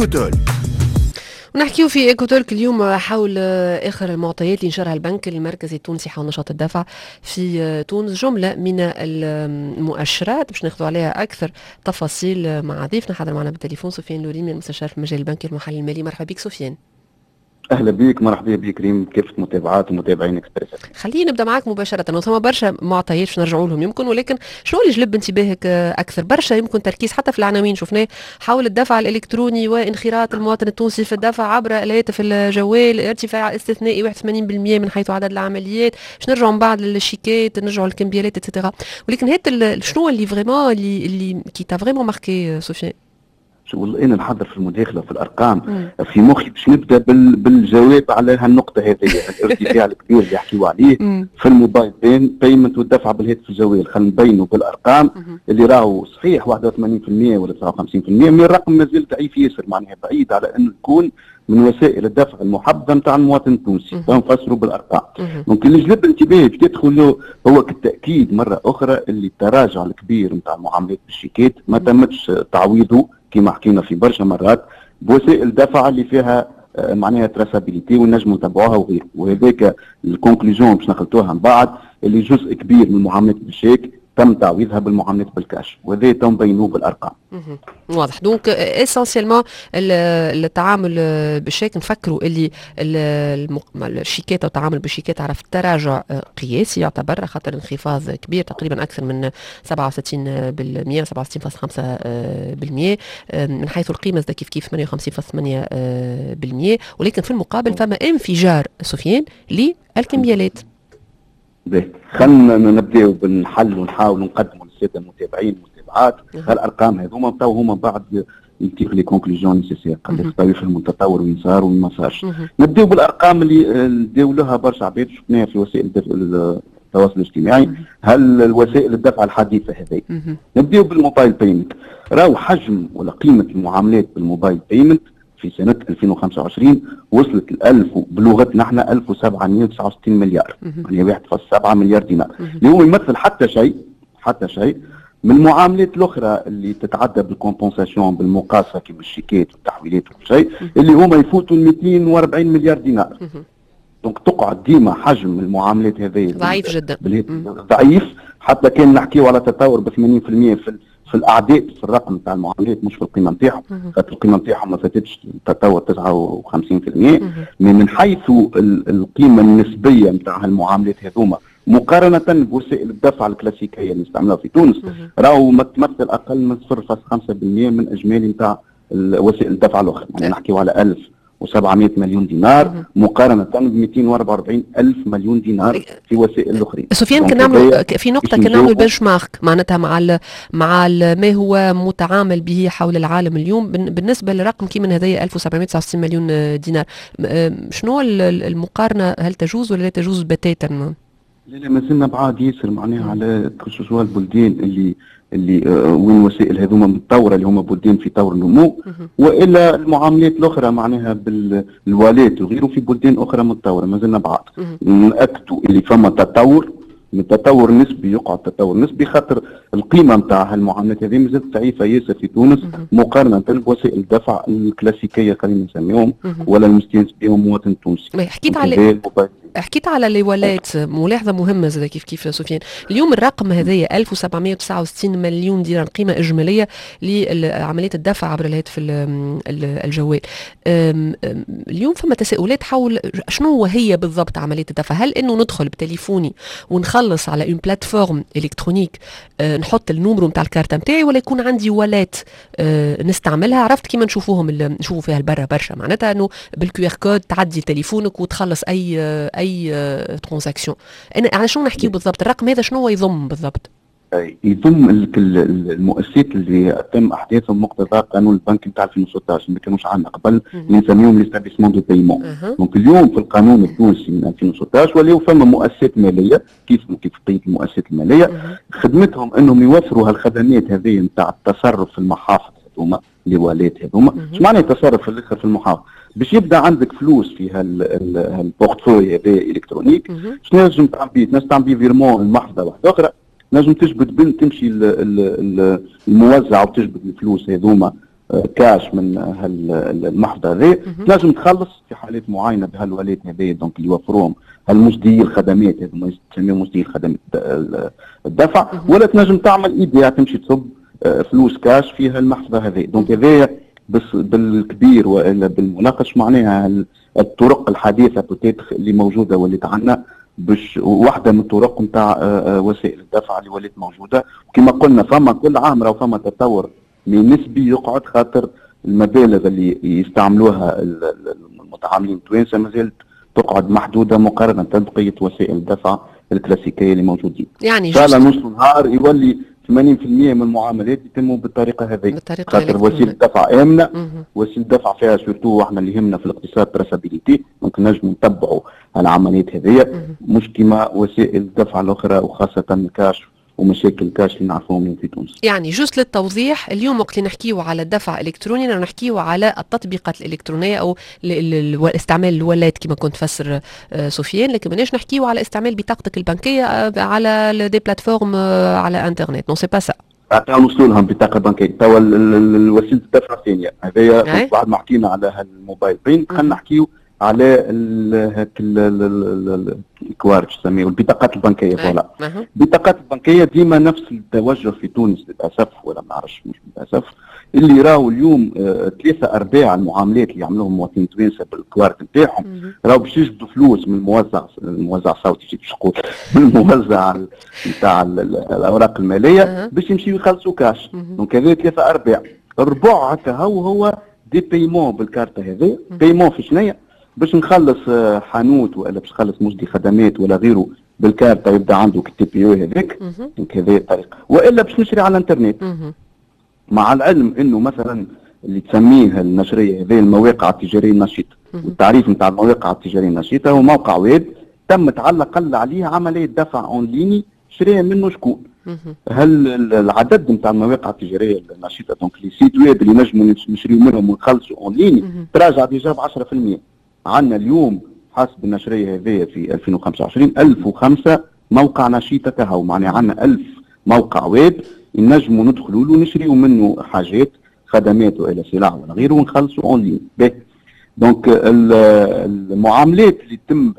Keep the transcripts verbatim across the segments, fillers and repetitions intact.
إيكوتول. ونحكيو في إيكوتولك اليوم حول آخر المعطيات اللي نشرها البنك المركزي التونسي حول نشاط الدفع في تونس. جملة من المؤشرات باش ناخذوا عليها أكثر تفاصيل مع ضيفنا حاضر معنا بالتليفون سفيان لوريمي المستشار في المجال البنكي المحلي المالي. مرحبا بك سفيان. اهلا بك، مرحبا بك كريم، كيف متابعات ومتابعين اكسبريس. خلينا نبدا معك مباشره، وثم برشا معطيات باش نرجعوا لهم يمكن، ولكن شنو اللي جلب انتباهك اكثر؟ برشا يمكن تركيز حتى في العناوين شفناه حول الدفع الالكتروني وانخراط المواطن التونسي في الدفع عبر الهاتف الجوال، ارتفاع استثنائي واحد وثمانين بالمئة من حيث عدد العمليات، باش نرجعوا من بعد للشيكات، نرجعوا للكمبيالات اتسيتيرا. ولكن هذا شنو اللي فريمون اللي اللي كي تا فريمون ماركي سفيان؟ والله انا نحضر في المداخله في الارقام مم. في مخي باش نبدا بال... بالجواب على هالنقطه هذه الارتفاع الكبير اللي يحكيوا عليه مم. في الموبايل بين بيمنت والدفع بالهاتف الجوال. خلينا نبينوا بالارقام مم. اللي راهو صحيح واحد وثمانين بالمئة ولا تسعة وخمسين بالمئة، من الرقم مازال ضعيف ياسر، معناها بعيد على انه يكون من وسائل الدفع المحببه نتاع المواطن التونسي. فنفسروا بالارقام. ممكن اللي جلب انتباهي باش تدخل هو بالتاكيد مره اخرى اللي التراجع الكبير نتاع المعاملات بالشيكات ما تمتش تعويضه كما حكينا في برشا مرات بوسائل دفع اللي فيها معناها تراسابيليتي ونجموا نتبعوها وغيره. وهذاك الكونكلوجون باش نخلطوها من بعد اللي جزء كبير من المعاملات بالشيك تم تعويضها بالمعاملات بالكاش، وهذا تم بينوه بالارقام. واضح. دونك اسونسيالمون التعامل بالشيك نفكروا اللي الشيكات او التعامل بالشيكات عرف تراجع قياسي يعتبر، خاطر انخفاض كبير تقريبا اكثر من سبعة وستين بالمئة سبعة وستين فاصلة خمسة بالمئة من حيث القيمه كيف كيف ثمانية وخمسين فاصلة ثمانية بالمئة، ولكن في المقابل فما انفجار سفيان للكمبيالات. باهي خلينا نبداو بالحل ونحاولوا نقدموا للساده المتابعين والمتابعات هالارقام هذوما تو هما بعد يتيخ لي كونكلوجون نيسيسير قال لك يفهموا التطور وين صار وين ما صارش. نبداو بالارقام اللي داو لها برشا عباد شفناها في وسائل التواصل الاجتماعي، هل الوسائل الدفع الحديثه هذه. نبداو بالموبايل بيمنت. راهو حجم ولا قيمه المعاملات بالموبايل بيمنت في سنة ألفين وخمسة وعشرين وصلت الألف بلغتنا احنا ألف وسبعمئة وتسعة وستين مليار، يعني واحد فاصلة سبعة مليار دينار، اللي هو يمثل حتى شيء حتى شيء من المعاملات الأخرى اللي تتعدى بالكومبونساسيون بالمقاصة كما الشيكات والتحويلات وكل شيء، اللي هما يفوتوا مئتين وأربعين مليار دينار. دونك تقعد ديما حجم المعاملات هذه ضعيف جدا، ضعيف حتى كان نحكيو على تطور ب ثمانين بالمئة في في الاعداد في الرقم تاع المعاملات مش في القيمه نتاعهم، خاطر القيمه نتاعهم ما فاتتش تطور تسعة وخمسين بالمئة. من حيث القيمه النسبيه نتاع هالمعاملات هذوما مقارنه بوسائل الدفع الكلاسيكيه اللي نستعملوها في تونس راهو ما تمثل اقل من صفر فاصلة خمسة بالمئة من اجمالي نتاع وسائل الدفع الاخرى، يعني نحكيو على ألف وسبعمئة مليون دينار مقارنة ب مئتين وأربعة وأربعين ألف مليون دينار في وسائل الأخرين. سفيان كنعملوا في نقطة كنعملوا بنش مارك معناتها مع ال مع ال ما هو متعامل به حول العالم اليوم بالنسبة لرقم كي من هذه ألف وسبعمئة وتسعة وستين مليون دينار. شنو المقارنة، هل تجوز ولا لا تجوز بتاتا؟ لا لا مازلنا بعاد ياسر معناها على كوسوسوا البلدان اللي اللي آه وين وسائل هذوما متطوره اللي هما بلدان في طور النمو، والا المعاملات الاخرى معناها بالوالات وغيره في بلدان اخرى متطوره مازلنا بعاد. ناكدوا اللي فما تطور، من تطور نسبي يقعد تطور نسبي خاطر القيمه نتاع هالمعاملات هذه مازالت ضعيفه ياسر في تونس مقارنه بوسائل الدفع الكلاسيكيه خلينا نسميهم ولا المستانس بهم المواطن التونسي. حكيت على حكيت على الولايات، ملاحظه مهمه زي كيف كيف سفيان. اليوم الرقم هذايا ألف وسبعمئة وتسعة وستين مليون دينار قيمه اجماليه لعمليه الدفع عبر الهاتف الجوال. اليوم فما تساؤلات حول شنو هي بالضبط عمليه الدفع؟ هل انه ندخل بتليفوني ونخلص على اون بلاتفورم الكترونيك أه نحط النمرو نتاع الكارت نتاعي، ولا يكون عندي ولات أه نستعملها؟ عرفت كيما نشوفوهم نشوفوا فيها البرة برشا، معناتها انه بالكيو ار كود تعدي تليفونك وتخلص اي اي ترانزاكسيون. انا على شنو نحكيو بالضبط؟ الرقم هذا شنو يضم بالضبط؟ يضم المؤسسات اللي تم احداثهم مقتضى قانون البنك نتاع ألفين وستة عشر، ما كانوش عندنا قبل اللي نسميهم ليستابليسمون دو بايمون. دونك اليوم في القانون التونسي من ألفين وستة عشر ولاو فما مؤسسات ماليه كيف كيف بقيه المؤسسات الماليه خدمتهم انهم يوفروا هالخدمات هذه نتاع التصرف في المحافظ هذوما اللي ولات هذوما. اش معنى التصرف في الاخر في المحافظ؟ باش يبدا عندك فلوس في هالبورتفوي هذا الكترونيك، باش نجم تعبيه تنجم تعبيه فيرمون المحفظه واحده اخرى، نجم تجبد بنت تمشي الموزع وتجبد الفلوس هذوما كاش من هالمحفظه هذه، تنجم تخلص في حالات معينه بهالولات هذه دونك اللي يوفروهم هالمجديي الخدمات، هذوما يسميهم مجديي الخدمات الدفع، ولا تنجم تعمل ايديا تمشي تصب فلوس كاش في هالمحفظه هذه. دونك هذايا بالكبير والا بالمناقش معناها الطرق الحديثه اللي موجوده ولات عندنا، باش واحده من الطرق نتاع وسائل الدفع اللي ولات موجوده. وكما قلنا فما كل عام راه فما تطور نسبي يقعد، خاطر المبالغ اللي يستعملوها المتعاملين التوانسه مازالت تقعد محدوده مقارنه بقيه وسائل الدفع الكلاسيكيه اللي موجودين. يعني ان شاء الله نوصلوا نهار يولي ثمانين بالمئة من المعاملات يتموا بالطريقه هذه، خاطر وسيله الدفع امنه، وسيله الدفع فيها سورتو احنا اللي يهمنا في الاقتصاد تراسابيليتي، دونك نجموا نتبعوا العمليات هذه مش كما وسائل الدفع الاخرى وخاصه الكاش ومشاكل الكاش اللي نعرفوهم في تونس. يعني جوست للتوضيح، اليوم وقت اللي نحكيو على الدفع الالكتروني نحكيو على التطبيقات الالكترونيه او استعمال الولات كما كنت تفسر سفيان، لكن ماناش نحكيو على استعمال بطاقتك البنكيه على دي بلاتفورم على انترنت. نو سي با سا. حتى نوصلوا لهم بطاقه بنكيه. توا وسيله الدفع الثانيه هذايا بعد ما حكينا على هالموبايل بين، خلينا نحكيو على هاك الكوارج تسميه البطاقات البنكيه. فوالا البطاقات البنكيه ديما نفس التوجه في تونس للاسف، ولا ما نعرفش مش للاسف، اللي راهو اليوم آه ثلاثه ارباع المعاملات اللي يعملوهم المواطنين التوانسه بالكوارت نتاعهم راهو باش يجبدوا فلوس من الموزع الموزع الصوتي جيت شقول من الموزع نتاع الاوراق الماليه باش يمشيو يخلصوا كاش. دونك هذا ثلاثه ارباع، الربع هكا هو هو دي بايمون بالكارته هذه. بايمون في شنيا؟ باش نخلص حانوت ولا باش نخلص مجدي خدمات ولا غيره بالكارتة يبدا عندك التي بي او هذاك، دونك هذه الطريقه، والا باش نشري على الانترنت. مع العلم انه مثلا اللي تسميه النشريه هذه المواقع التجاريه النشيطه، والتعريف نتاع المواقع التجاريه النشيطه هو موقع ويب تم على الاقل عليه عمليه دفع اون ليني شريه منه شكون. هل العدد نتاع المواقع التجاريه النشيطه دونك لي سيت ويب اللي نجموا نشريو منهم ونخلصوا اون ليني تراجع ديجا ب عشرة بالمئة. عندنا اليوم حسب النشريه هذه في ألفين وخمسة وعشرين ألف وخمسة موقع نشيطه كهو، معناها عندنا ألف موقع ويب نجموا ندخلوا له ونشريوا منه حاجات خدمات والى سلع ولا غيره ونخلصوا اون لين. باهي دونك المعاملات اللي تتم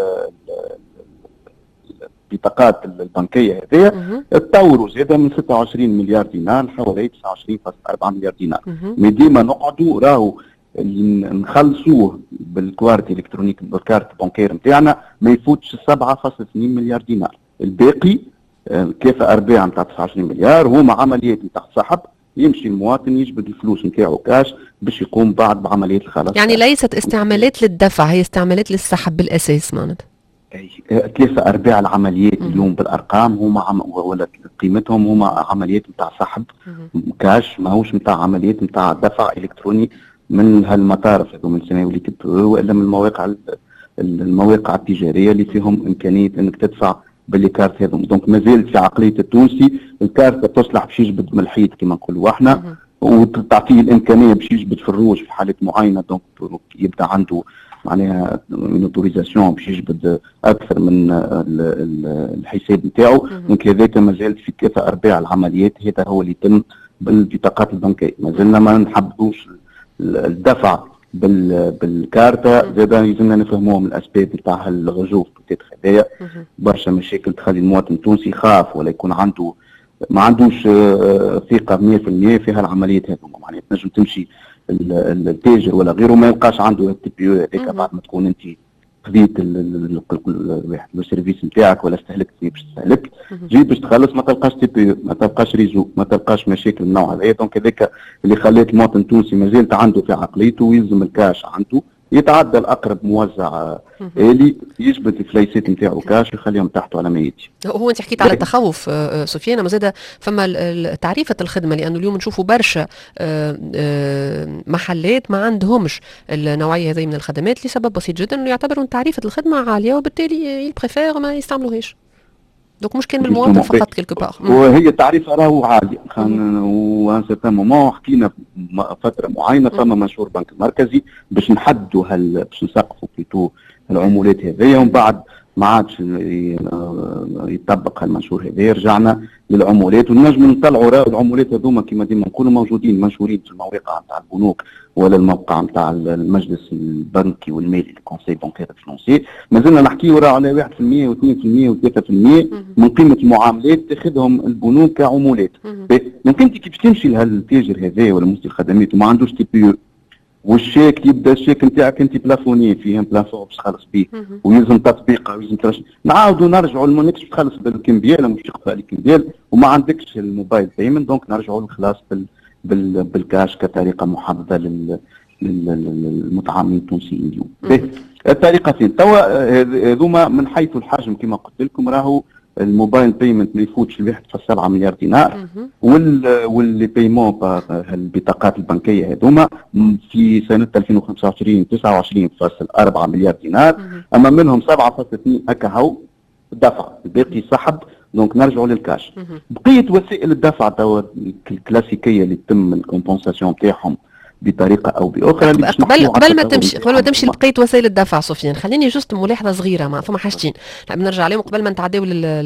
البطاقات البنكيه هذه تطوروا زاده من ستة وعشرين مليار دينار لحوالي تسعة وعشرين فاصلة أربعة مليار دينار. مي ديما نقعدوا راهو اللي نخلصوه بالكوارت الكترونيك بالكارت بنكير نتاعنا ما يفوتش سبعة فاصلة اثنين مليار دينار. الباقي ثلاثة ارباع نتاع تسعة وعشرين مليار هما عمليات نتاع سحب، يمشي المواطن يجبد الفلوس نتاعو كاش باش يقوم بعد بعمليه الخلاص. يعني ليست استعمالات للدفع، هي استعمالات للسحب بالاساس معناتها. ثلاثة ارباع العمليات اليوم بالارقام هما عم ولا قيمتهم هما عمليات نتاع سحب كاش، ماهوش نتاع عمليات نتاع دفع الكتروني من هالمطارف هذو من سناوي والا من المواقع المواقع التجاريه اللي فيهم امكانيه انك تدفع بالكارت هذوم. دونك مازال في عقليه التونسي الكارت تصلح باش يجبد من الحيط كما نقولوا احنا، وتعطيه الامكانيه باش يجبد في الروج في حالات معينه، دونك يبدا عنده معناها اوتوريزاسيون باش يجبد اكثر من الحساب نتاعو. دونك هذاك مازال في ثلاثه ارباع العمليات هذا هو اللي يتم بالبطاقات البنكيه. مازلنا ما نحبوش الدفع بال بالكارتة، زادا يلزمنا نفهموهم من الاسباب نتاع الرجوف بتاتخ هذايا برشا مشاكل تخلي المواطن التونسي يخاف ولا يكون عنده ما عندوش ثقه مئة بالمئة في هالعمليات هذوما. معناها تنجم تمشي التاجر ولا غيره ما يلقاش عنده التي بي او هذاك بعد ما تكون انت خذيت السيرفيس نتاعك ولا استهلكت فيه باش تستهلك، جيت باش تخلص ما تلقاش تي بي او، ما تلقاش ريزو، ما تلقاش مشاكل من النوع هذا. دونك هذاك اللي خلات المواطن التونسي مازال عنده في عقليته ويلزم الكاش عنده يتعدى الاقرب موزع الي يجبد الفليسات نتاعو كاش ويخليهم تحته على ما يجي. هو انت حكيت على التخوف سفيان، ما زاد فما تعريفه الخدمه، لانه اليوم نشوفوا برشا محلات ما عندهمش النوعيه هذه من الخدمات لسبب بسيط جدا، انه يعتبروا ان تعريفه الخدمه عاليه وبالتالي يبريفير ما يستعملوهاش. دونك مش كان من المواطن فقط كيلكو باغ. وهي تعريفه راهو عاليه، وان سيرتان مومون حكينا فتره معينه فما مشروع بنك المركزي باش نحدوا هال باش نسقفوا بليتو العمولات هذيا، ومن بعد ما عادش يطبق المنشور هذا. رجعنا للعمولات، ونجم نطلعوا راهو العمولات هذوما كما ديما نقولوا موجودين منشورين في المواقع نتاع البنوك ولا الموقع نتاع المجلس البنكي والمالي الكونسي بانكير فينونسي. مازلنا نحكيو راهو على واحد بالمئة واثنين بالمئة وثلاثة بالمئة من قيمه المعاملات تاخذهم البنوك كعمولات. دونك انت كي باش تمشي لهالتاجر هذا ولا مستي الخدمات وما عندوش تي بي والشيك يبدا الشيك نتاعك انت بلافوني فيه بلافون باش تخلص بيه ويلزم تطبيقه ويلزم ترش، نعاودوا نرجعوا لمونكس باش تخلص بالكمبيال مش يخفى عليك كمبيال وما عندكش الموبايل بيمنت، دونك نرجعوا للخلاص بال بال بالكاش كطريقه محدده لل للمتعاملين التونسيين اليوم. الطريقتين توا هذوما من حيث الحجم كما قلت لكم راهو الموبايل بيمنت ما يفوتش ل واحد فاصلة سبعة مليار دينار، وال واللي بيمون البطاقات البنكيه هذوما في سنه ألفين وخمسة وعشرين تسعة وعشرين فاصلة أربعة مليار دينار، اما منهم سبعة فاصلة اثنين هكا هو دفع، الباقي سحب. دونك نرجعوا للكاش. بقيه وسائل الدفع توا الكلاسيكيه اللي تتم الكومبونساسيون تاعهم بطريقه او باخرى. قبل قبل ما تمشي قبل ما تمشي لبقيه وسائل الدفع سفيان، خليني جوست ملاحظه صغيره، ما فما حاجتين نحب نرجع عليهم قبل ما نتعداو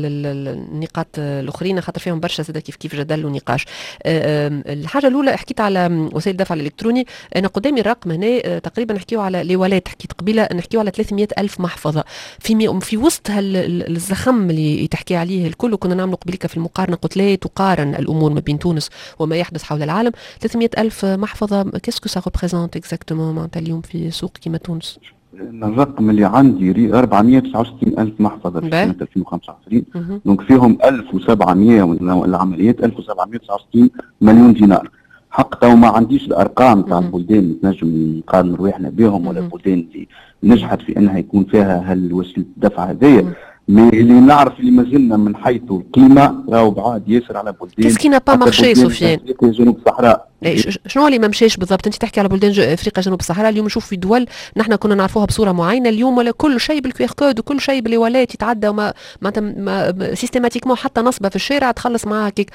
للنقاط الاخرين خاطر فيهم برشا زاد كيف كيف جدل ونقاش. الحاجه الاولى حكيت على وسائل الدفع الالكتروني، انا قدامي الرقم هنا تقريبا نحكيو على ليوالات، حكيت قبيله نحكيو على ثلاثمئة ألف محفظه في في وسط الزخم اللي تحكي عليه الكل. وكنا نعملوا قبيلك في المقارنه قلت لا تقارن الامور ما بين تونس وما يحدث حول العالم. ثلاثمئة ألف محفظه qu'est-ce que ça représente exactement معناتها اليوم في سوق كيما تونس؟ الرقم اللي عندي أربعمئة وتسعة وستين ألف محفظة في سنة ألفين وخمسة وعشرين، دونك فيهم ألف وسبعمئة العمليات ألف وسبعمئة وتسعة وستين مليون دينار. حق تو ما عنديش الأرقام تاع البلدان اللي نجم نقارن رواحنا بهم ولا البلدان اللي نجحت في أنها يكون فيها هالوسيلة الدفع هذيا، اللي نعرف اللي مازلنا من حيث القيمة راهو بعاد ياسر على بلدان. كيس كي نا با مارشي سفيان؟ جنوب الصحراء. شنو اللي ما مشاش بالضبط؟ انت تحكي على بلدان افريقيا جنوب الصحراء، اليوم نشوف في دول نحن كنا نعرفوها بصوره معينه، اليوم ولا كل شيء بالكيو ار كود وكل شيء بالوالات يتعدى وما معناتها سيستماتيكمون حتى نصبه في الشارع تخلص معاها هكاك.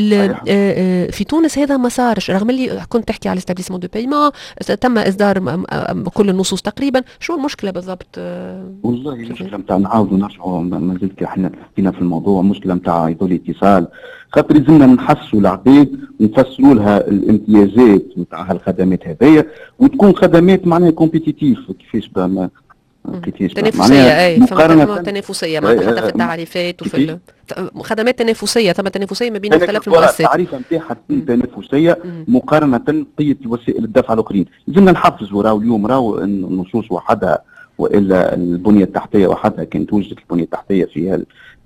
في تونس هذا ما صارش، رغم اللي كنت تحكي على الاستابليسمون دو بايمون تم اصدار كل النصوص تقريبا. شنو المشكله بالضبط؟ والله المشكله نتاع نعاودوا نرجعوا ما زلت احنا فينا في الموضوع، المشكله نتاع يدول الاتصال خاطر لازمنا نحسوا العباد ونفسروا لها الامتيازات نتاع هالخدمات هذيا وتكون خدمات معناها كومبيتيتيف. كيفاش بقى كيفاش تنافسيه؟ اي فما تنافسيه معناتها حتى في التعريفات وفي خدمات تنافسيه، ثم تنافسيه ما بين مختلف المؤسسات. التعريفه نتاعها تكون تنافسيه مقارنه بقيه وسائل الدفع الاخرين. لازمنا نحفزوا راهو اليوم راهو النصوص وحدها والا البنيه التحتيه وحدها كانت توجد البنيه التحتيه فيها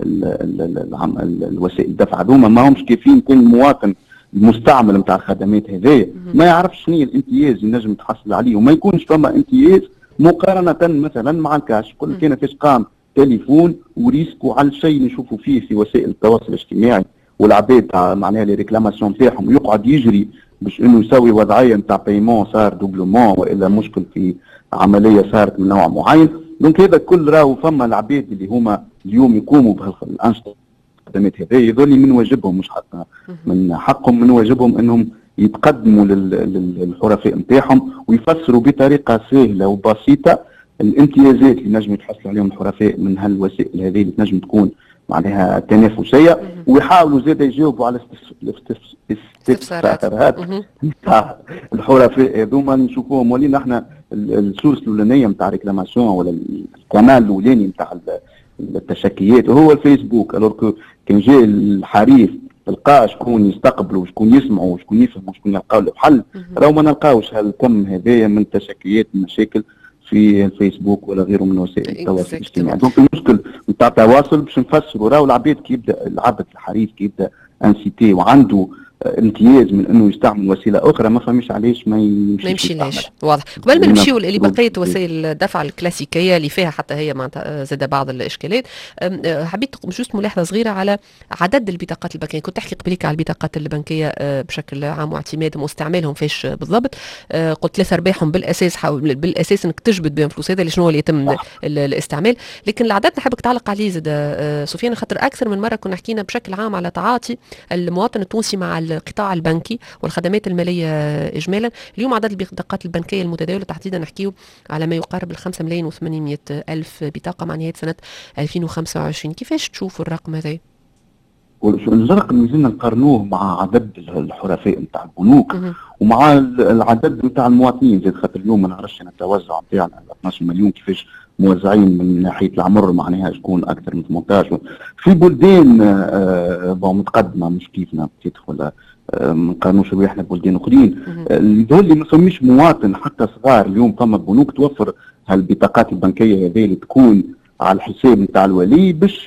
الوسائل الدفع هذوما ما همش كافيين. كل المواطن المستعمل نتاع الخدمات هذايا ما يعرفش شنو الامتياز اللي نجم تحصل عليه، وما يكونش فما امتياز مقارنه مثلا مع الكاش. كل كان فيش قام تليفون وريسكو على الشيء اللي نشوفوا فيه في وسائل التواصل الاجتماعي والعباد معناها لي ريكلاماسيون تاعهم يقعد يجري باش انه يسوي وضعيه نتاع بايمون صار دوبلومون والا مشكل في عمليه صارت من نوع معين. دونك هذا كل راهو فما العباد اللي هما اليوم يقوموا بهالانشطه الخدمات هذه يظل من واجبهم مش حتى من حقهم، من واجبهم انهم يتقدموا للحرفاء نتاعهم ويفسروا بطريقه سهله وبسيطه الامتيازات اللي نجم يتحصلوا عليهم الحرفاء من هالوسائل هذه اللي تنجم تكون معناها تنافسيه، ويحاولوا زاد يجاوبوا على الاستفسارات نتاع الحرفاء هذوما نشوفوهم. ولينا احنا السورس الاولانيه نتاع ريكلاماسيون ولا القناه الاولاني نتاع التشكيات وهو الفيسبوك. الوغ كان جاء الحريف تلقاه شكون يستقبلوا وشكون يسمعوا وشكون يفهموا وشكون يلقاو له حل، راهو ما نلقاوش هالكم هذايا من التشكيات المشاكل في الفيسبوك ولا غيره من وسائل التواصل الاجتماعي. دونك المشكل نتاع التواصل باش نفسروا راهو العباد كي يبدا العبد الحريف كي يبدا انسيتي وعنده امتياز من انه يستعمل وسيله اخرى ما فهمش علاش ما يمشيش ليش. واضح. قبل ما نمشيو اللي بقيه وسائل الدفع الكلاسيكيه اللي فيها حتى هي معناتها زاد بعض الاشكالات، حبيت جوست ملاحظه صغيره على عدد البطاقات البنكيه. كنت تحكي قبليك على البطاقات البنكيه بشكل عام واعتمادهم واستعمالهم فيش بالضبط. قلت ثلاث ارباعهم بالاساس حاول بالاساس انك تجبد بهم فلوس، هذا اللي شنو اللي يتم الاستعمال. لكن العدد نحبك تعلق عليه زاد سفيان، خاطر اكثر من مره كنا حكينا بشكل عام على تعاطي المواطن التونسي مع القطاع البنكي والخدمات الماليه اجمالا. اليوم عدد البطاقات البنكيه المتداوله تحديدا نحكيو على ما يقارب ال خمسة ملايين وثمانمائة الف بطاقه مع نهايه سنه ألفين وخمسة وعشرين. كيفاش تشوفوا الرقم هذا؟ الرقم اللي زلنا نقارنوه مع عدد الحرفاء نتاع البنوك ومع العدد نتاع المواطنين زاد، خاطر اليوم ما نعرفش التوزع نتاعنا اثناش مليون كيفاش موزعين من ناحيه العمر، معناها شكون اكثر من ثمانية عشر في بلدان آه متقدمه مش كيفنا تدخل آه ما نقارنوش رواحنا ببلدان اخرين. الدول اللي ما فماش مواطن حتى صغار اليوم فما بنوك توفر هالبطاقات البنكيه هذه اللي تكون على الحساب نتاع الولي باش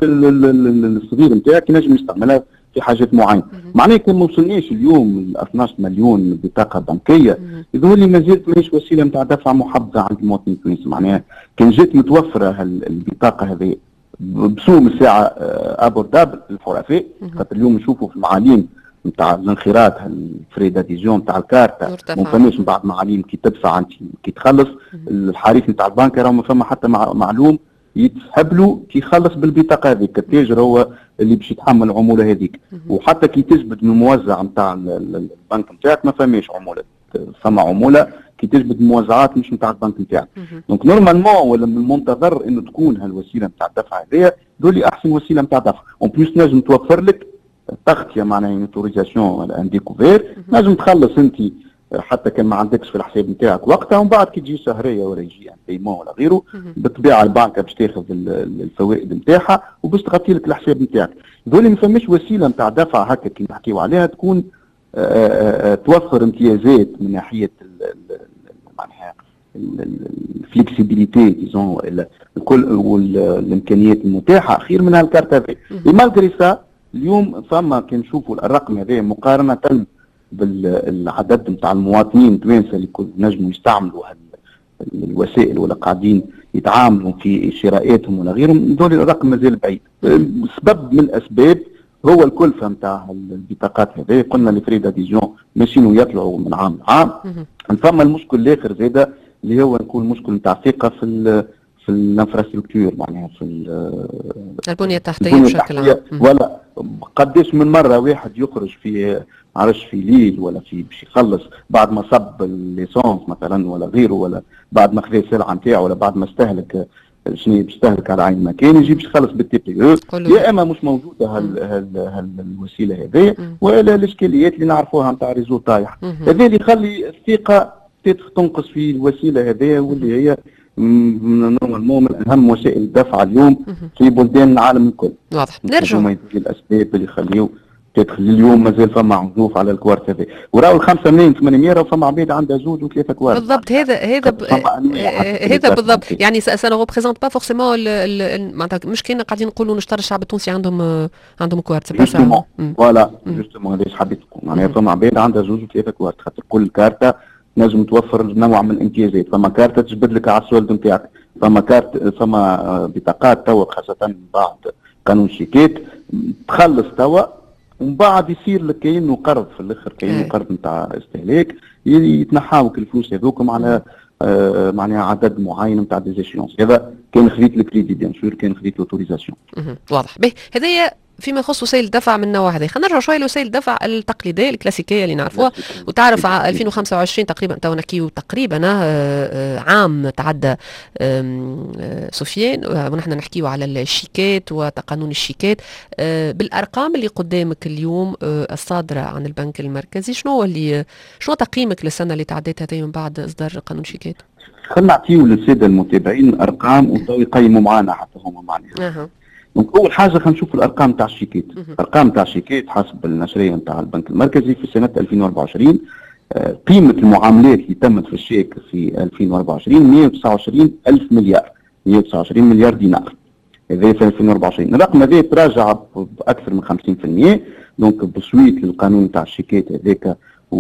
الصغير نتاعك ينجم يستعملها في حاجات معينه. معناها كان ما وصلناش اليوم ل اثناش مليون بطاقه بنكيه، يظهر لي مازالت ماهيش وسيله نتاع دفع محبذه عند المواطن التونسي. معناها كان جات متوفره البطاقه هذه بسوم الساعه ابوردابل للحرفاء، خاطر اليوم نشوفوا في المعاليم نتاع الانخراط الفري داديزيون نتاع الكارتا ما فماش من بعد معاليم كي تدفع انت كي تخلص الحريف نتاع البنك راه ما فما حتى معلوم يتسحب له كي يخلص بالبطاقه هذيك. التاجر هو اللي باش يتحمل العموله هذيك، وحتى كي تجبد من الموزع نتاع البنك نتاعك ما فماش عموله، فما عموله كي تجبد الموزعات مش نتاع البنك نتاعك. دونك نورمالمون ولا من المنتظر انه تكون هالوسيله نتاع الدفع هذيا دولي احسن وسيله نتاع دفع. اون بليس نجم توفر لك تغطيه معناها اوتوريزاسيون ان ديكوفير، نجم تخلص انت حتى كان ما عندكش في الحساب نتاعك وقتها، ومن بعد كي تجي شهريه ولا يجي ان بيمون ولا غيره بالطبيعه البنكه باش تاخذ الفوائد نتاعها وباش تغطي لك الحساب نتاعك. دول ما فماش وسيله نتاع دفع هكا كي نحكيو عليها تكون آآ آآ توفر امتيازات من ناحيه معناها الفليكسيبيليتي ديزون الكل والامكانيات المتاحه خير من هالكارت هذه. مالغري سا اليوم فما كي نشوفوا الرقم هذا مقارنه بالعدد نتاع المواطنين التوانسه اللي نجموا يستعملوا الوسائل ولا قاعدين يتعاملوا في شرائاتهم ولا غيرهم، دول الرقم مازال بعيد. سبب من الاسباب هو الكلفه نتاع البطاقات هذه، قلنا الفري داديزيون ماشيين يطلعوا من عام لعام. فما المشكل الاخر زاده اللي هو نكون مشكل نتاع ثقه في في الانفراستركتور، معناها في البنيه التحتيه بشكل عام. ولا قداش من مره واحد يخرج في عرش في ليل ولا في باش يخلص بعد ما صب الليسونس مثلا ولا غيره، ولا بعد ما خذا السلعه نتاعو، ولا بعد ما استهلك شنو باش يستهلك على عين مكان يجي باش يخلص بالتي بي او، يا اما مش موجوده هال هال هال الوسيله هذه، ولا الاشكاليات اللي نعرفوها نتاع ريزو طايح. هذا اللي يخلي الثقه تنقص في الوسيله هذه، واللي هي نورمالمون من اهم وسائل الدفع اليوم في بلدان العالم الكل. واضح. نرجع هما الاسباب اللي يخليو تدخل اليوم مازال فما عزوف على الكوارت هذا، وراهو الخمسة ملايين ثمانمائة راه فما عباد عندها زوج وثلاثة كوارت. بالضبط. هذا هذا ب... هذا بالضبط. يعني سا نو ريبريزونت با فورسيمون معناتها مش كاين قاعدين نقولوا نشتري الشعب التونسي عندهم عندهم كوارت. جوستومون فوالا جوستومون هذاش حبيت تكون معناها فما عباد عندها زوج وثلاثة كوارت، خاطر كل كارتة نجم توفر نوع من الامتيازات. فما كارتة تجبد لك على السولد نتاعك، فما كارت فما بطاقات توا خاصة بعد قانون الشيكات تخلص توا ومن بعد يصير لك كأنه قرض في الاخر، كأنه قرض نتاع استهلاك يتنحاوك الفلوس هذوكم على آه معناها عدد معين نتاع ديزيشنونس. هذا كان خذيت الكريدي بيان سور، كان خذيت لوتوريزاسيون. واضح. به هذايا فيما يخص وسائل الدفع من النوع هذا. خلينا نرجع شويه لوسائل الدفع التقليديه الكلاسيكيه اللي نعرفوها. وتعرف ألفين وخمسة وعشرين تقريبا تو نحكيو تقريبا عام تعدى سفيان، ونحن نحكيو على الشيكات وقانون الشيكات. بالارقام اللي قدامك اليوم الصادره عن البنك المركزي، شنو اللي شنو تقييمك للسنه اللي تعدت هذه من بعد اصدار قانون الشيكات؟ خلينا نعطيو للساده المتابعين ارقام وتو يقيموا معنا حتى هما معناها. أه. دونك اول حاجه خلينا نشوفوا الارقام تاع الشيكات. الارقام تاع الشيكات حسب النشريه نتاع البنك المركزي في سنه ألفين وأربعة وعشرين قيمه المعاملات اللي تمت في الشيك في ألفين وأربعة وعشرين مئة وتسعة وعشرين ألف مليار، مئة وتسعة وعشرين مليار دينار. هذا في ألفين وأربعة وعشرين. الرقم هذا تراجع باكثر من خمسين بالمئة، دونك بسويت للقانون تاع الشيكات هذاك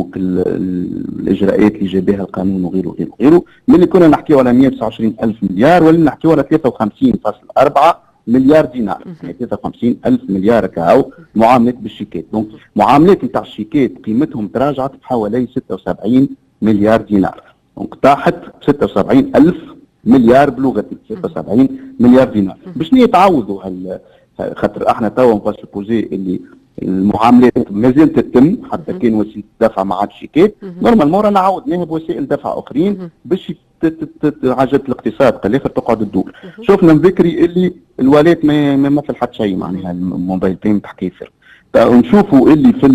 والاجراءات اللي جابها القانون وغيره وغيره وغيره، ملي كنا نحكيو على مئة وتسعة وعشرين ألف مليار ولينا نحكيو على ثلاثة وخمسين فاصلة أربعة مليار دينار، يعني ثلاثة وخمسين ألف مليار كاو معاملات بالشيكات. دونك معاملات نتاع الشيكات قيمتهم تراجعت بحوالي ستة وسبعين مليار دينار، دونك طاحت ستة وسبعين ألف مليار بلغتي، ستة وسبعين مليار دينار. باش يتعوضوا هال خاطر احنا توا نبغى سوبوزي اللي المعاملات مازالت تتم حتى كان وسيله الدفع ما عادش شيكات، نورمالمون رانا عاودناها بوسائل دفع اخرين باش عجله الاقتصاد قال اخر تقعد تدور. شفنا من بكري اللي الوالات ما ما مثل حتى شيء معناها الموبايل بيمنت حكايه فرق. نشوفوا اللي في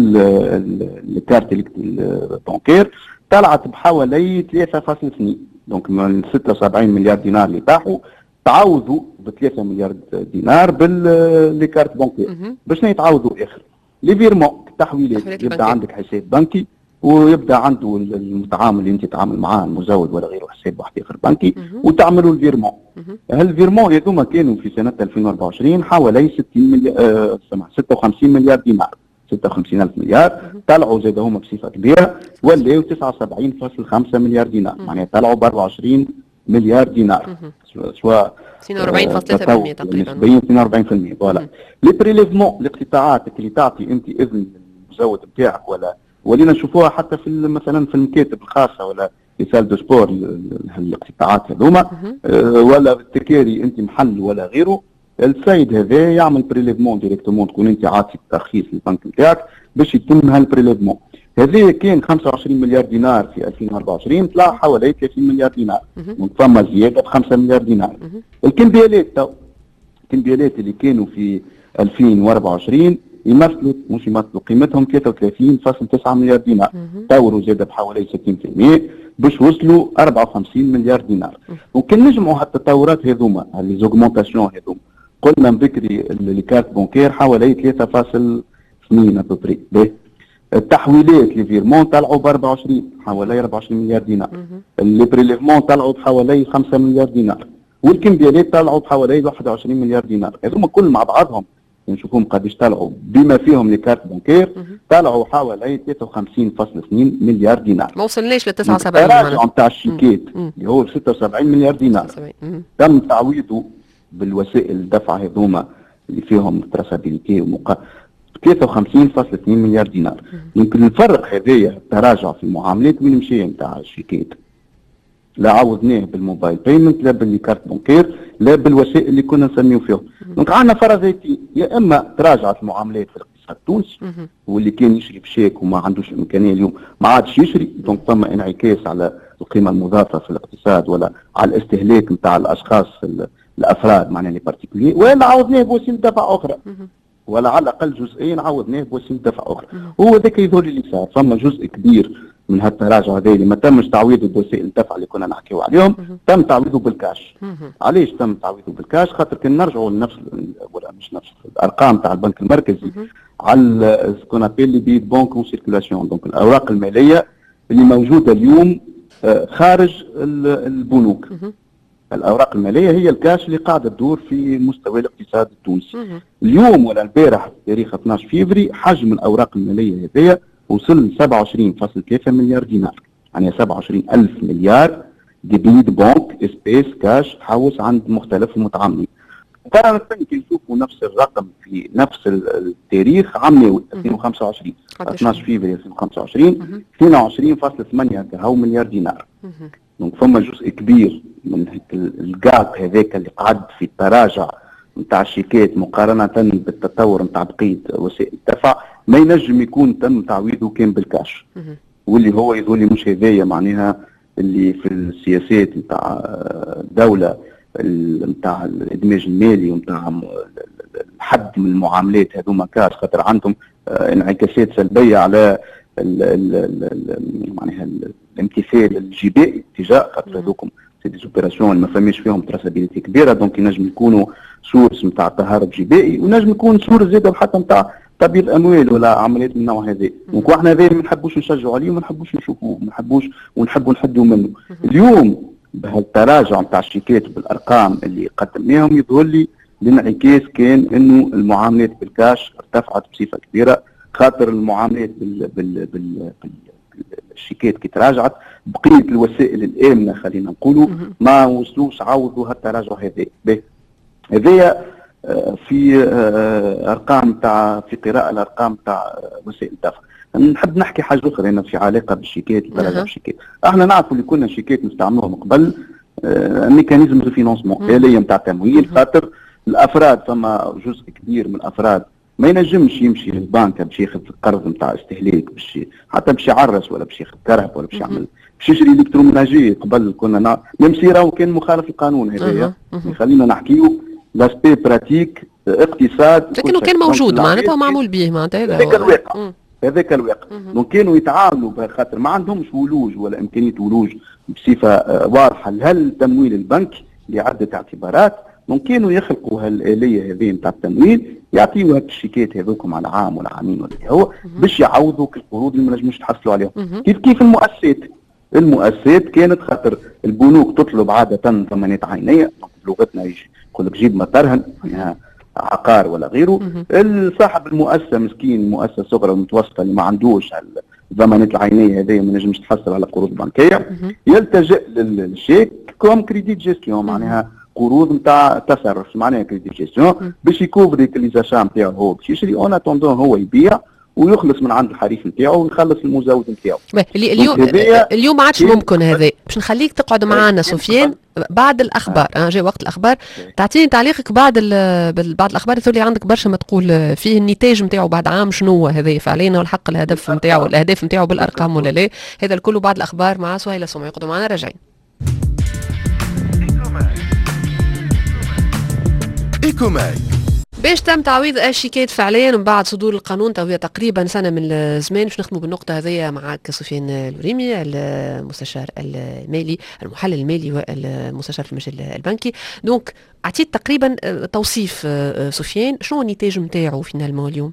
الكارت البنكير طلعت بحوالي ثلاثة فاصلة اثنين، دونك من ستة وسبعين مليار دينار اللي طاحوا تعوضوا ب ثلاثة مليار دينار بالكارت بنكير. باش يتعوضوا اخر لي فيرمون التحويلات، يبدا عندك حساب بنكي ويبدا عنده المتعامل اللي انت تتعامل معاه المزود ولا غيره حساب واحد اخر بنكي وتعملوا الفيرمون. هالفيرمون هذوما كانوا في سنه ألفين وأربعة وعشرين حوالي ستين مليار آه ستة وخمسين مليار دينار، ستة وخمسين ألف مليار، طلعوا زاد هما بصفه كبيره ولاو تسعة وسبعين فاصلة خمسة مليار دينار، معناها طلعوا ب أربعة وعشرين مليار دينار، سواء اثنين وأربعين فاصلة ثلاثة بالمئة تقريبا نسبيا اثنين وأربعين بالمئة. فوالا لي بريليفمون الاقتطاعات اللي تعطي انت اذن للمزود بتاعك ولا ولينا نشوفوها حتى في مثلا في المكاتب الخاصه ولا في سال دو سبور الاقتطاعات هذوما أه ولا التكاري انت محل ولا غيره، السيد هذا يعمل بريليفمون ديريكتومون، تكون انت عاطي ترخيص للبنك نتاعك باش يتم هالبريليفمون. هذا كان خمسة وعشرين مليار دينار في ألفين وأربعة وعشرين طلع حوالي ثلاثين مليار دينار، دونك فما زياده ب خمسة مليار دينار. الكمبيالات تو الكمبيالات اللي كانوا في ألفين وأربعة وعشرين يمثلوا مش يمثلوا قيمتهم ثلاثة وثلاثين فاصلة تسعة مليار دينار، طوروا زاد بحوالي ستين بالمئة باش وصلوا أربعة وخمسين مليار دينار. وكان نجمعوا هالتطورات هذوما لي زوغمونتاسيون هذوما قلنا من بكري لي كارت بونكير حوالي ثلاثة فاصلة اثنين ابوبري. التحويلات لي فيرمون طلعوا ب أربعة وعشرين حوالي أربعة وعشرين مليار دينار، لي بريليفمون طلعوا بحوالي خمسة مليار دينار، والكمبيالات طلعوا بحوالي واحد وعشرين مليار دينار. هذوما كل مع بعضهم نشوفهم قداش طلعوا بما فيهم لي كارت بنكير طلعوا حوالي ثلاثة وخمسين فاصلة اثنين مليار دينار، ما وصلناش ل تسعة وسبعين. التراجع نتاع الشيكات اللي هو ستة وسبعين مليار دينار تم تعويضه بالوسائل الدفع هذوما اللي فيهم تراسابيليتي ومقا ثلاثة وخمسين فاصلة اثنين مليار دينار. يمكن نفرق هذايا التراجع في المعاملات وين مشى نتاع الشيكات، لا عوضناه بالموبايل بيمنت لا بالكارت بنكير لا بالوسائل اللي كنا نسميو فيهم. دونك عندنا فرضيتين، يا اما تراجعت المعاملات في الاقتصاد التونسي واللي كان يشري بشيك وما عندوش الامكانيه اليوم ما عادش يشري، دونك ثم انعكاس على القيمه المضافه في الاقتصاد ولا على الاستهلاك نتاع الاشخاص الافراد معناها لي بارتيكولي، ولا عوضناه بوسيله دفع اخرى ولا على الاقل جزئيا عوضناه بوسيله دفع اخرى. هو ذاك يظهر اللي صار، فما جزء كبير من هالتراجع هذا اللي ما تمش تعويضه بوسائل الدفع اللي كنا نحكيو عليهم، تم تعويضه بالكاش. علاش تم تعويضه بالكاش؟ خاطر كان نرجعوا لنفس ولا مش نفس الارقام تاع البنك المركزي على سكون ابيل لي بيت بونك اون سيركولاسيون، دونك الاوراق الماليه اللي موجوده اليوم خارج البنوك. الاوراق الماليه هي الكاش اللي قاعده تدور في مستوى الاقتصاد التونسي. اليوم ولا البارح تاريخ اثناش فيفري حجم الاوراق الماليه هذيا وصل ل سبعة وعشرين فاصلة ثلاثة مليار دينار، يعني سبعة وعشرين ألف مليار دي بيد بونك اسبيس كاش تحوس عند مختلف المتعاملين. ترى كي نشوفوا نفس الرقم في نفس التاريخ عام ألفين وخمسة وعشرين اثناش فيفري ألفين وخمسة وعشرين اثنين وعشرين فاصلة ثمانية مليار دينار. دونك فما جزء كبير من الجاب هذاك اللي قعد في التراجع نتاع الشيكات مقارنه بالتطور نتاع بقيه وسائل الدفع ما ينجم يكون تم تعويضه كان بالكاش، واللي هو يظهر لي مش هذايا معناها اللي في السياسات نتاع الدوله نتاع الادماج المالي ونتاع الحد من المعاملات هذوما كاش، خاطر عندهم انعكاسات سلبيه على ال ال معناها الامتثال الجبائي تجاه، خاطر هذوكم سي دي اوبيراسيون ما فماش فيهم تراسابيليتي كبيره، دونك ينجم يكونوا سورس نتاع تهرب جبائي ونجم يكون سورس زاد حتى نتاع تبييض الاموال ولا عمليات من النوع هذا. دونك واحنا هذا ما نحبوش نشجعوا عليه وما نحبوش نشوفوه، ما نحبوش ونحبوا نحدوا منه. اليوم بهالتراجع نتاع الشيكات بالارقام اللي قدمناهم يظهر لي الانعكاس كان انه المعاملات بالكاش ارتفعت بصفه كبيره، خاطر المعاملات بال بال بال, بال الشيكات كي تراجعت بقيه الوسائل الامنه خلينا نقولوا ما وصلوش عوضوا هالتراجع هذا. هذايا في ارقام تاع في قراءه الارقام تاع وسائل الدفع. نحب نحكي حاجه اخرى هنا في علاقه بالشيكات وتراجع الشيكات. احنا نعرفوا اللي كنا شيكات نستعملوهم قبل ميكانيزم دو فينونسمون، آلية نتاع تمويل، خاطر الافراد فما جزء كبير من الافراد ما ينجمش يمشي للبنك باش ياخذ قرض نتاع استهلاك باش حتى باش يعرس ولا باش ياخذ كرهب ولا باش يعمل باش يشري الكترومناجي. قبل كنا ميم سي راهو كان مخالف للقانون هذايا، خلينا نحكيو لاسبي براتيك اقتصاد، لكنه كان موجود معناتها معمول به معناتها هذاك الواقع. هذاك الواقع دونك كانوا يتعاملوا بخاطر ما عندهمش ولوج ولا امكانيه ولوج بصفه واضحه لهل تمويل البنك لعده اعتبارات. دونك كانوا يخلقوا هالاليه هذه نتاع التمويل، يعطيوا هاد الشيكات هذوكم على عام ولا عامين ولا هو باش يعوضوا القروض اللي ما نجموش تحصلوا عليهم. كيف كيف المؤسسات المؤسسات كانت خاطر البنوك تطلب عاده ضمانات عينيه، بلغتنا يقول لك جيب ما ترهن يعني عقار ولا غيره. صاحب المؤسسه مسكين، مؤسسه صغرى ومتوسطه اللي ما عندوش الضمانات العينيه هذه ما نجمش تحصل على قروض بنكيه، يلتجئ للشيك كوم كريديت جيستيون، معناها قروض نتاع تصرف، معناها كريديت جيستيون باش يكوفري لي زاشا نتاعو هو باش يشري، اون اتوندون هو يبيع ويخلص من عند الحريف نتاعو ويخلص المزود نتاعو. اليوم اليوم ما عادش ممكن هذا. باش نخليك تقعد معنا سفيان بعد الاخبار، انا جاي وقت الاخبار تعطيني تعليقك بعد بعد الاخبار اللي عندك برشا ما تقول فيه النتاج نتاعو بعد عام شنو هو هذا فعليا، والحق الهدف نتاعو الاهداف نتاعو بالارقام ولا لا. هذا الكل بعد الاخبار مع سهيله سمعي. يقعدوا معنا راجعين. إيكوماك باش تم تعويض الشيكات فعليا من بعد صدور القانون تو تقريبا سنه من الزمان. باش نخدموا بالنقطه هذيا معك سفيان الوريمي المستشار المالي المحلل المالي والمستشار في المجال البنكي. دونك اعطيت تقريبا توصيف سفيان شنو النتاج نتاعو فينالمون اليوم؟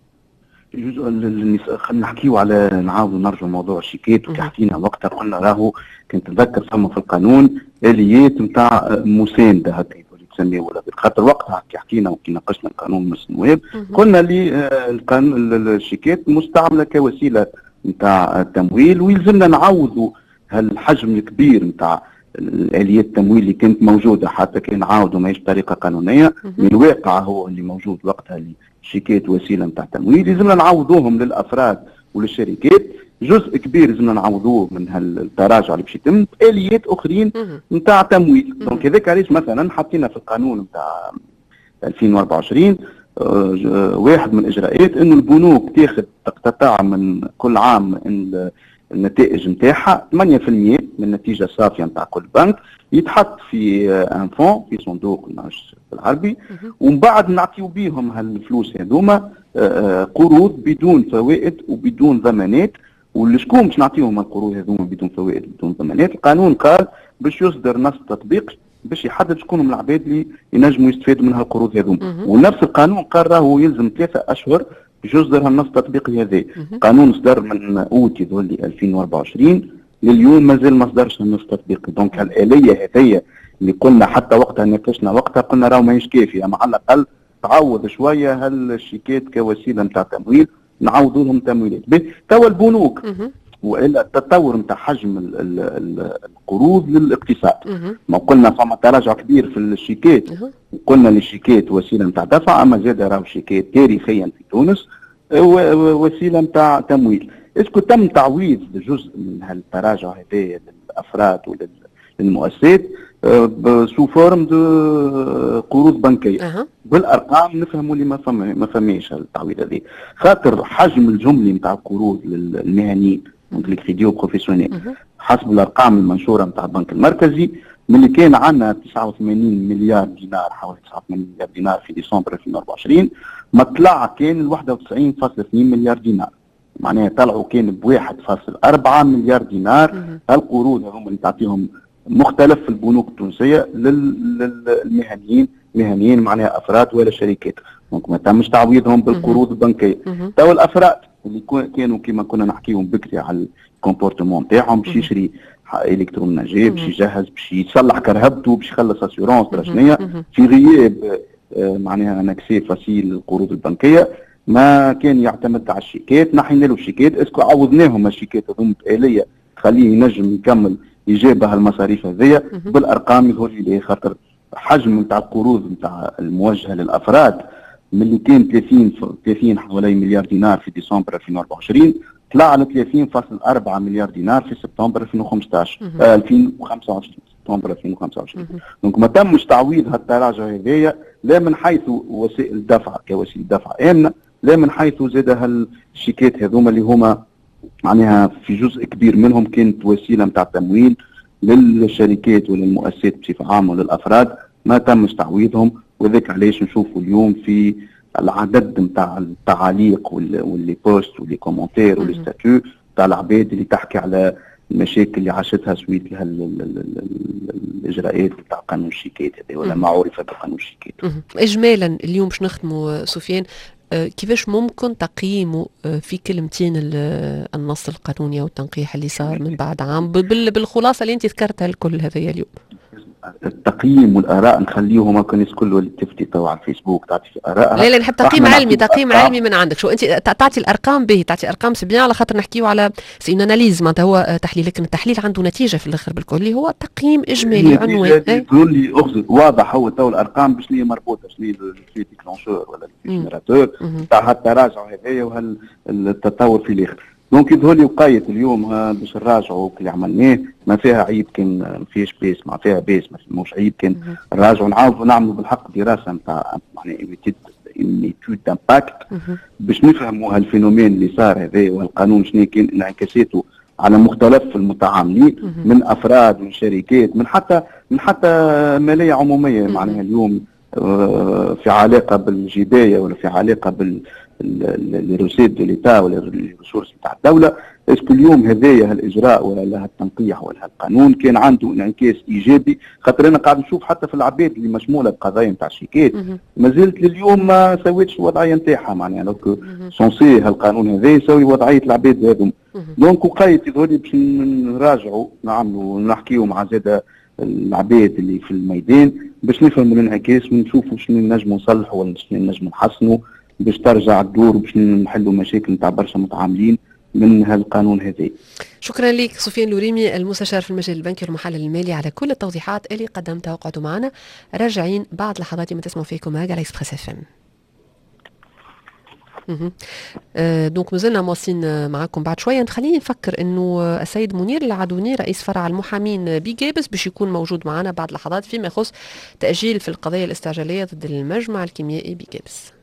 الجزء خلينا نحكيو على نعاودوا نرجعوا لموضوع الشيكات. وكي حكينا وقتها قلنا راهو كنت نتذكر ثم في القانون اليات نتاع مسانده هكا تسميه ولا خاطر وقتها كي حكينا وكي ناقشنا القانون مجلس النواب قلنا لي القانون الشيكات مستعمله كوسيله نتاع التمويل، ويلزمنا نعوضوا هالحجم الكبير نتاع الاليات التمويل اللي كانت موجوده حتى كان نعاودوا ماهيش بطريقه قانونيه. من الواقع هو اللي موجود وقتها اللي الشيكات وسيله نتاع تمويل، لازمنا نعوضوهم للافراد وللشركات. جزء كبير لازمنا نعوضوه من هالتراجع اللي باش يتم بآليات اخرين نتاع تمويل. دونك هذاك علاش مثلا حطينا في القانون نتاع ألفين وأربعة وعشرين واحد من الاجراءات انه البنوك تاخذ تقتطع من كل عام النتائج نتاعها ثمانية بالمئة من النتيجه الصافيه نتاع كل بنك يتحط في ان فون في صندوق بالعربي، ومن بعد نعطيو بيهم هالفلوس هذوما قروض بدون فوائد وبدون ضمانات. والشكون باش نعطيهم القروض هذوما بدون فوائد بدون ضمانات؟ القانون قال باش يصدر نص تطبيق باش يحدد شكون من العباد اللي ينجموا يستفادوا من هالقروض هذوما. ونفس القانون قال راهو يلزم ثلاثة اشهر باش يصدر هالنص التطبيقي هذا. القانون صدر من اوت يظهر لي ألفين وأربعة وعشرين لليوم مازال ما صدرش النص التطبيقي. دونك هالآلية هذيا اللي قلنا حتى وقتها ناقشنا وقتها قلنا راهو ماهيش كافيه، مع الاقل تعوض شويه هالشيكات كوسيله نتاع تمويل نعوضوا لهم تمويلات. توا البنوك والا التطور نتاع حجم ال ال ال القروض للاقتصاد، ما قلنا فما تراجع كبير في الشيكات، قلنا الشيكات وسيله نتاع دفع، اما زاد راهو الشيكات تاريخيا في تونس وسيله نتاع تمويل. اسكو تم تعويض جزء من هالتراجع هذايا للافراد وللمؤسسات سو فورم دو قروض بنكيه؟ أه. بالارقام نفهموا اللي ما فما ما فماش التعويض هذه، خاطر حجم الجملي نتاع القروض للمهنيين دونك لي كريديو بروفيسيونيل حسب الارقام المنشوره نتاع البنك المركزي من اللي كان عندنا تسعة وثمانين مليار دينار، حوالي تسعة وثمانين مليار دينار في ديسمبر ألفين وأربعة وعشرين، ما طلع كان واحد وتسعين فاصلة اثنين مليار دينار، معناها طلعوا كان ب واحد فاصلة أربعة مليار دينار. هالقروض هذوما اللي تعطيهم مختلف في البنوك التونسيه للمهنيين، مهنيين معناها افراد ولا شركات، دونك ما تمش تعويضهم بالقروض البنكيه. تو الافراد اللي كانوا كما كنا نحكيهم بكري على الكومبورتمون نتاعهم باش يشري الكترومناجي، باش يجهز، باش يصلح كرهبته، باش يخلص اسيورونس رسميه في غياب آه معناها نكسي فاسيل القروض البنكيه، ما كان يعتمد على الشيكات. نحينا له الشيكات، اسكو عوضناهم الشيكات هذوما بآلية تخليه ينجم يكمل يجيب هالمصاريف هذيا بالارقام يظهر لي، خاطر حجم نتاع القروض نتاع الموجهه للافراد من اللي كان ثلاثين ثلاثين حوالي مليار دينار في ديسمبر ألفين وأربعة وعشرين طلع على ثلاثين فاصلة أربعة مليار دينار في سبتمبر ألفين وخمسطاش ألفين وخمسة وعشرين. سبتمبر ألفين وخمسة وعشرين. دونك ما تمش تعويض هالتراجع هذايا لا من حيث وسائل الدفع كوسيله دفع امنه، لا من حيث زاد هالشيكات هذوما اللي هما معناها في جزء كبير منهم كانت وسيله نتاع تمويل للشركات وللمؤسسات بصفه عامه وللافراد، ما تمش تعويضهم. وذاك علاش نشوفوا اليوم في العدد نتاع التعاليق واللي بوست واللي كومنتير واللي ستاتيو تاع العباد اللي تحكي على المشاكل اللي عاشتها سويت لها الاجراءات تاع قانون الشيكات هذا ولا ما عرف بقانون الشيكات. اجمالا اليوم باش نختموا سفيان، كيفاش ممكن تقييمه في كلمتين النص القانوني او التنقيح اللي صار من بعد عام بالخلاصه اللي انت ذكرتها الكل هذايا اليوم؟ التقييم والاراء نخليهم هكا الناس كله اللي تفتي تو على الفيسبوك تعطي في ارائها. لا لا نحب تقييم علمي، تقييم علمي من عندك. شو انت تعطي الارقام به، تعطي ارقام سبيان على خاطر نحكيو على سي اون اناليز معناتها هو تحليل، لكن التحليل عنده نتيجه في الاخر بالكل اللي هو تقييم اجمالي عنوان. تقول لي اخذ واضح هو تو الارقام باش هي مربوطه شنو هي الفي ديكلونشور ولا الجينيراتور تاع هالتراجع هذايا وهالتطور في الاخر. دونك يظهر لي وقاية اليوم باش نراجعوا اللي عملناه ما فيها عيب، كان ما فيهاش بيس ما فيها بيس ما فيهوش عيب، كان نراجعوا نعاودوا نعملوا بالحق دراسه نتاع يعني ايتود امباكت باش نفهموا هالفينومين اللي صار هذا والقانون شنو كان انعكاساته على مختلف المتعاملين من افراد من شركات من حتى من حتى ماليه عموميه. معناها اليوم في علاقه بالجبايه ولا في علاقه بال الروسيد دو ليتا ولا الريسورس نتاع الدوله، اسكو اليوم هذايا هالاجراء ولا هالتنقيح ولا هالقانون كان عنده انعكاس ايجابي؟ خاطر انا قاعد نشوف حتى في العباد اللي مشموله بقضايا نتاع الشيكات ما زلت لليوم ما سويتش الوضعيه نتاعها. معناها دونك سونسي هالقانون هذا يسوي وضعيه العباد هذوم. دونك وقايت يظهر لي باش نراجعوا نعملوا نحكيوا مع زاده العباد اللي في الميدان باش نفهموا الانعكاس ونشوفوا شنو نجموا نصلحوا ولا شنو نجموا نحسنوا باش ترجع الدور باش نحلوا مشاكل نتاع برشا متعاملين من هالقانون هذا. شكرا لك سفيان لوريمي المستشار في المجال البنكي والمحلل المالي على كل التوضيحات اللي قدمتها وقعدوا معنا. راجعين بعد لحظات ما تسمعوا فيكم هاجا على اكسبريس اف ام. أه دونك مازلنا مواصلين معكم بعد شويه. خليني نفكر انه السيد منير العدوني رئيس فرع المحامين بيجابس باش يكون موجود معنا بعد لحظات فيما يخص تاجيل في القضايا الاستعجاليه ضد المجمع الكيميائي بيجابس.